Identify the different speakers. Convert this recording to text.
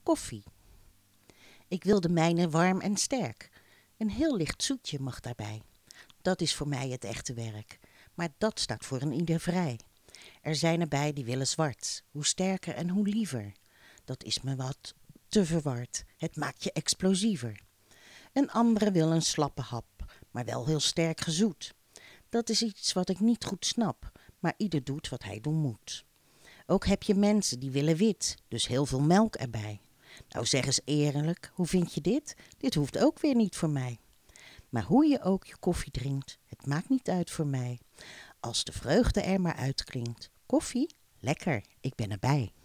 Speaker 1: Koffie. Ik wil de mijne warm en sterk. Een heel licht zoetje mag daarbij. Dat is voor mij het echte werk. Maar dat staat voor een ieder vrij. Er zijn erbij die willen zwart. Hoe sterker en hoe liever. Dat is me wat te verward. Het maakt je explosiever. Een andere wil een slappe hap, maar wel heel sterk gezoet. Dat is iets wat ik niet goed snap, maar ieder doet wat hij doen moet. Ook heb je mensen die willen wit, dus heel veel melk erbij. Nou zeg eens eerlijk, hoe vind je dit? Dit hoeft ook weer niet voor mij. Maar hoe je ook je koffie drinkt, het maakt niet uit voor mij. Als de vreugde er maar uitklinkt. Koffie? Lekker, ik ben erbij.